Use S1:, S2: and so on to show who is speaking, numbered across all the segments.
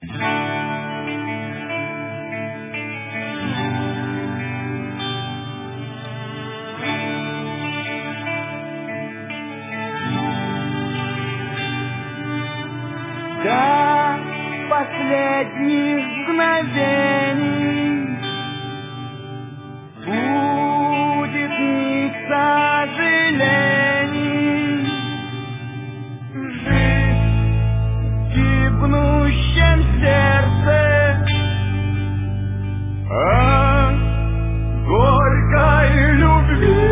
S1: До последних мгновений будет ни сожалений. Жизнь в гибнущем сердце, а горькой любви.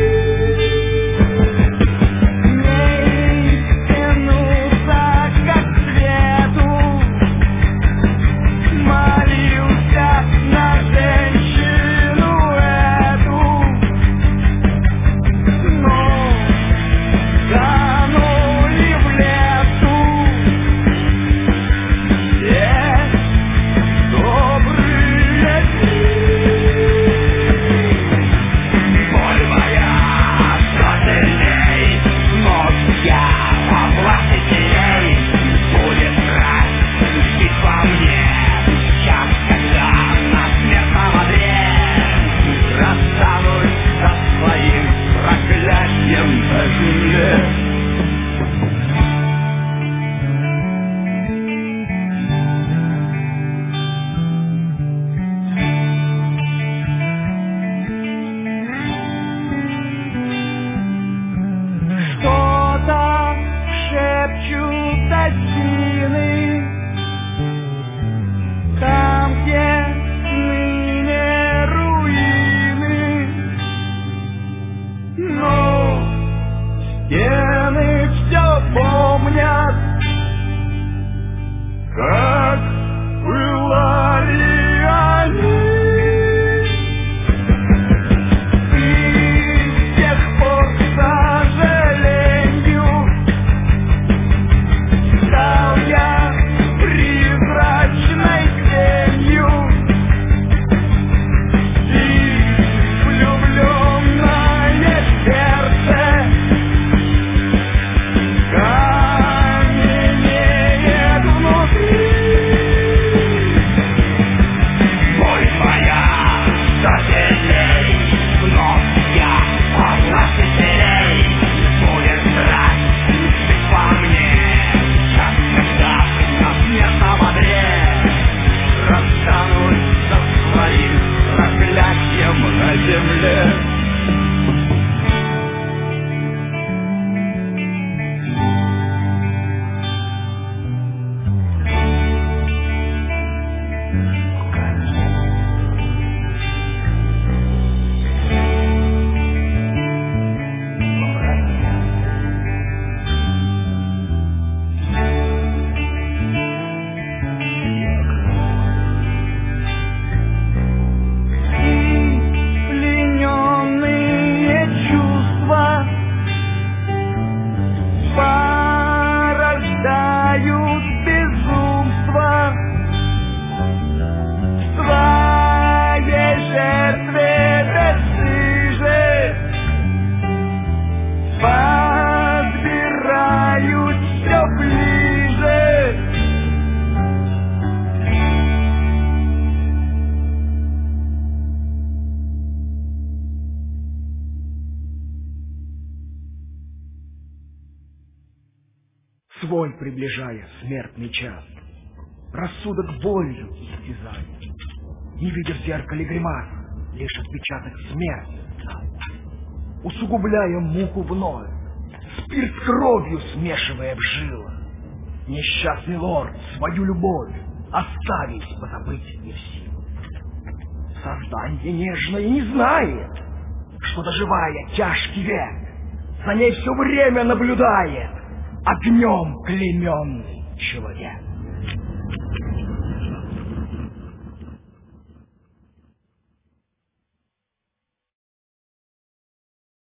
S1: Там, где ныне руины, но стены все помнят, как пылали они. И с тех пор, к сожалению, стал я прозрачной тенью, и влюбленное сердце каменеет внутри. Боль твоя сожалей, вновь я соглас теперь. Будет страсть жить во мне, час, когда на смертном одре расстанусь со своим проклятием на земле. Плененные чувства порождают безумство. В своей жертве бесстыже подбирают все ближе.
S2: Свой приближая смертный час, рассудок болью истязает. Не видя в зеркале гримас, лишь отпечаток смерти, усугубляя муку вновь, спирт с кровью смешивая в жилах. Несчастный лорд свою любовь оставить позабыть не в силу. Создание нежное не знает, что, доживая тяжкий век, за ней все время наблюдает огнем клейменный человек.